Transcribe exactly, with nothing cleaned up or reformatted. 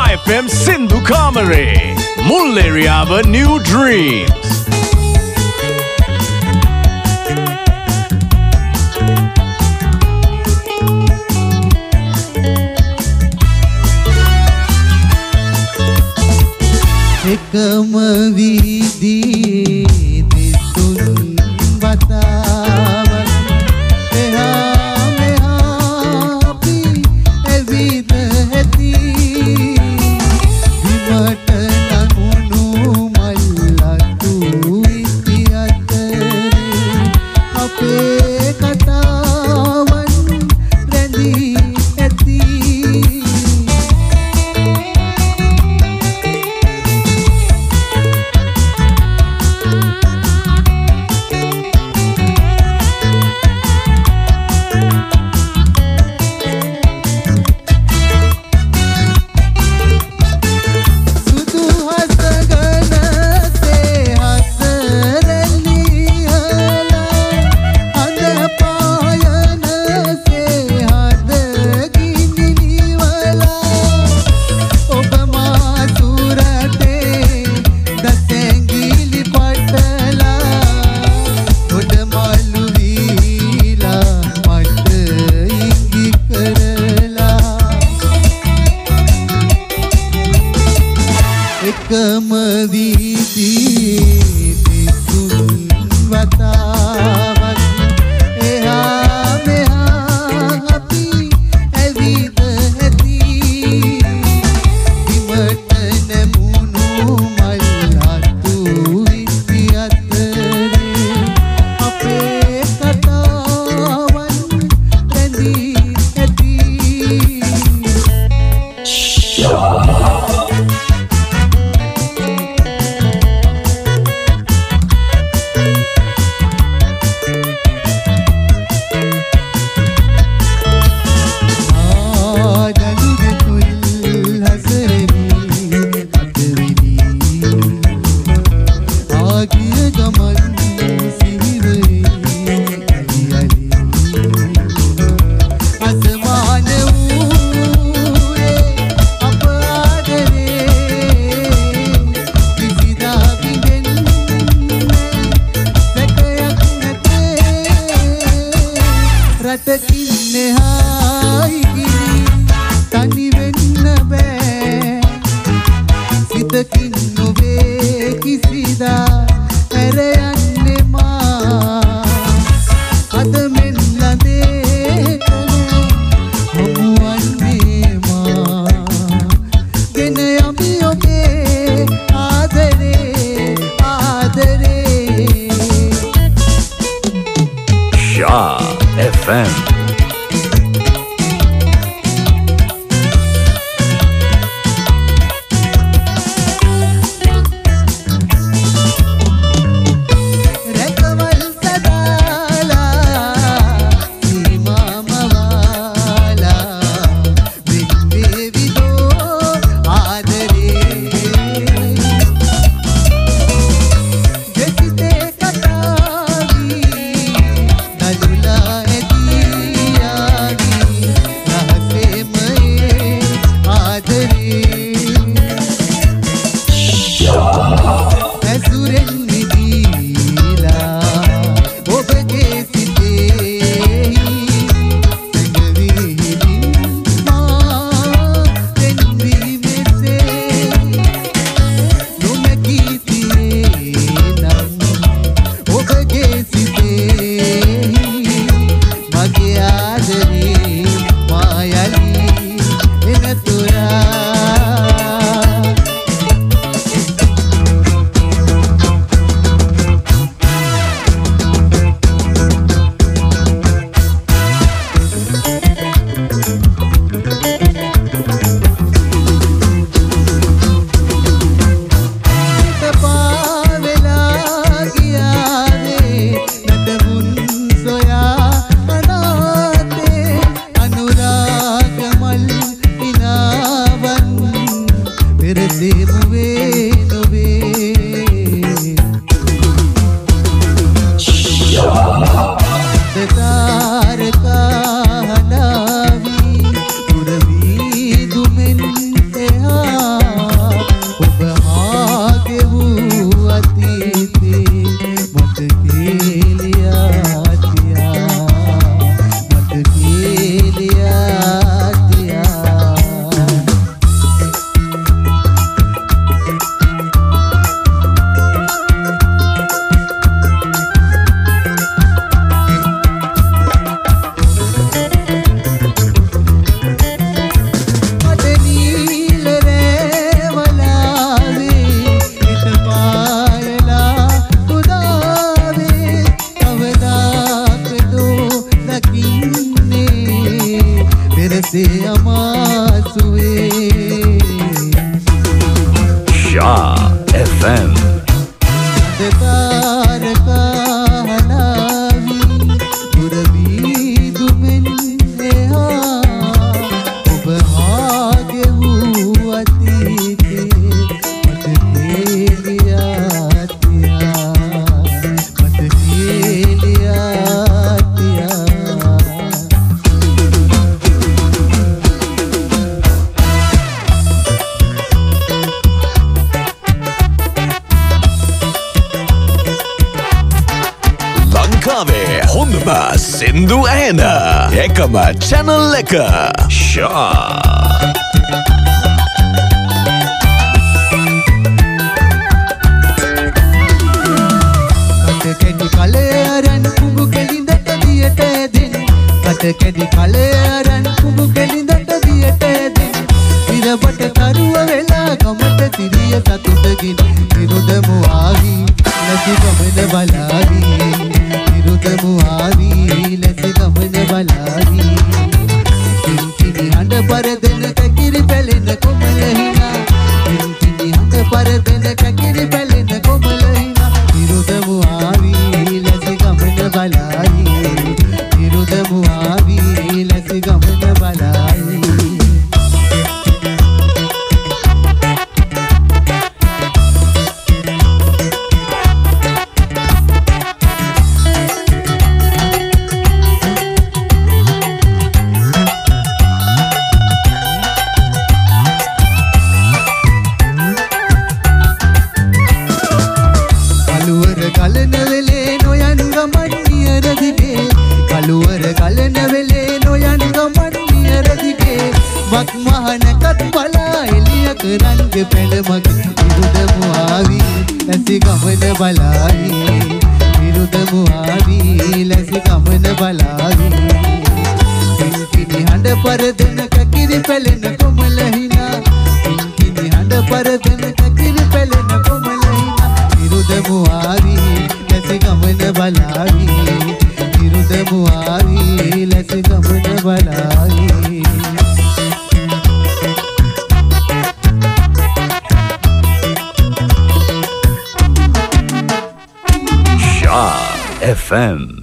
F M Sindhu Kamare Mulleriyawa New Dreams Ekam vidhi disun batavan eha meha api evida heti vimata namunu mallatu itiyatare ape katavan rendi heti Ekam vidhi disun batavan eha meha api evida heti vimata namunu mallatu itiyatare ape katavan rendi heti එසේ අමාසුවේ Shah F M දෙතාරකා හනාවි දුරවී දුමෙන් එහා ඔබ හාගෙවූ අතීතේ මතකේ ලියා තියා මතකේ ලියා තියා ලංකාවේ හොඳම සින්දු ඇහෙන එකම channel එක Shah කැඩි කලයරන් කුඹු කෙලින්දට දියට දෙන් කට කැඩි කලයරන් කුඹු කෙලින්දට දියට දෙන් ඉරබට කරුව වෙලා කමට තිරිය සතුටකින් විරුදමු ආවි නැති ගමන බලාවි විරුදමු ආවි නැති ගමන බලාවි කිංකිණි හඬ පරදෙන කැකිරි පැලෙන කොමල හිනා කිංකිණි හඬ පරදෙන කැකිරි පැලෙන කොමල හිනා විරුදමු ආවි නැති ගමන බලාවි විරුදමු ආවි නැති ගමන බලාවි කලුවර ගලන වෙලේ නොයන් ගමන් නියර දිගේ කලුවර ගලන වෙලේ නොයන් ගමන් නියර දිගේ වක් මහනකත් බලා එළිය කරන්ග පෙළමක විරුදමු ආවි ලැසි ගමන බලාවි විරුදමු ආවි ලැසි ගමන බලාවි කිංකිණි හඬ පරදෙන කකිරි පැලෙන කොමල හිනා කිංකිණි හඬ පරදෙන කකිරි පැලෙන කොමල හිනා විරුදමු ආවි ලැසි ගමන බලාවි විරුදමු ආවි ලැසි ගමන බලාවි Shah F M